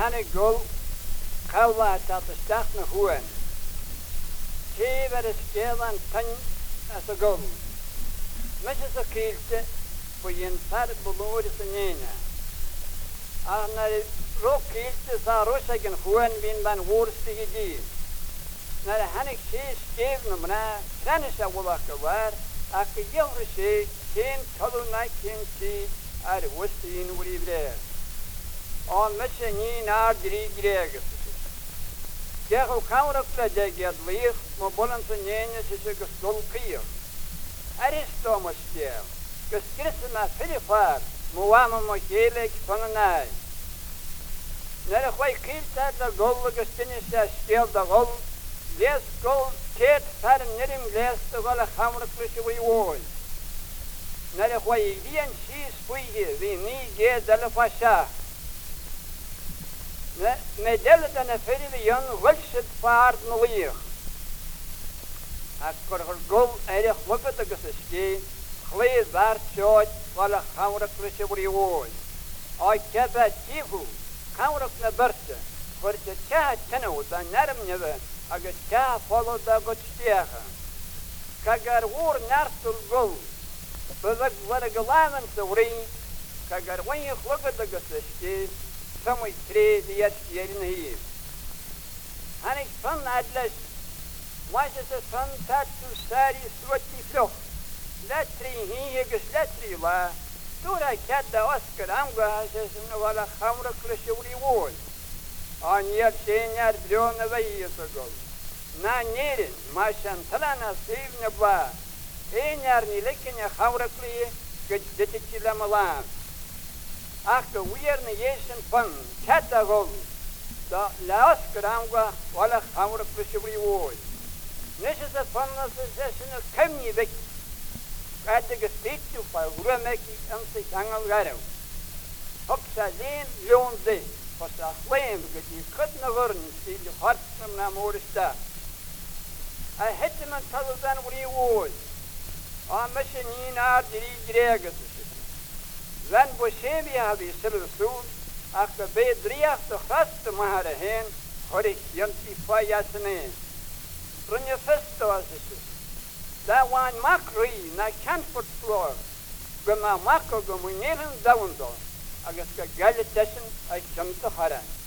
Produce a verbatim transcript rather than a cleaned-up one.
hanne gul kawa dat de stad na hoen. Kever is kevan tan as a gul. Mesjes a kielte voor je par beloor is nena. Ah na ro kielte sa rosagen hoen win ban worstige die. Na de hanne sie steven na tranisha wala kwar a ke jongre sie geen kalunai geen sie ar wostin wuri bre. On mesje ni naar drie greges. Kijk hoe kamer dat je gaat leeg, maar bollen ze niet eens is gestol kier. Er is Thomas Kiel. Gestrisse met veel vaar, maar waarom moet je leeg van een ei? Naar de goeie kielt uit de gol, gestinnis is stil de gol. Lees gol, keert ver neerim lees de golle kamer klusje wie wooi. Naar de goeie wien sies voeige, wie niet geeft de pasha. Met deel dan een verre jan welset paard nolier. Als er gol erg lukt de geske, gleed waar choot, wala hamra klusje wuri wooi. Ay keba tifu, hamra na berse, voor de cha tenu dan narm neve, aga cha follow da gotstiaga. Kagar woor nartul gol, bezak wala gelaven te wuri, kagar wanneer lukt de geske. Samoy tre diet yerin hier. Hanik van adles. Was het van tat to sari swati floch. Letri hier gesletri la. Tura kat da Oscar amga has no wala khamra kleshuri wol. An yer senior drone vay so gol. Na nerin mashan talana sivne ba. Enyar ni lekenya khamra kli gedetitila malan. Achter weer een jezen van Katagol, dat laat kramga, walla hamra plusje woord. Net is het van als ze zeggen een kemie weg. Uit de gestichte van Roemeki en zich hangen garen. Ook ze alleen loon ze, voor ze alleen dat die kunnen worden, die de hart van naar moeder staat. Hij heeft hem een taal dan woord. Aan mensen niet naar drie dregers. Wenn Boshemi habe ich selber so, ach der bei driach der fast mahre hen, hor ich yanti fayasne. Runje festo as es. Da wan makri na Canford floor. Gema makko gomunelen daundo. Agas ka galetasen ay chamta haran.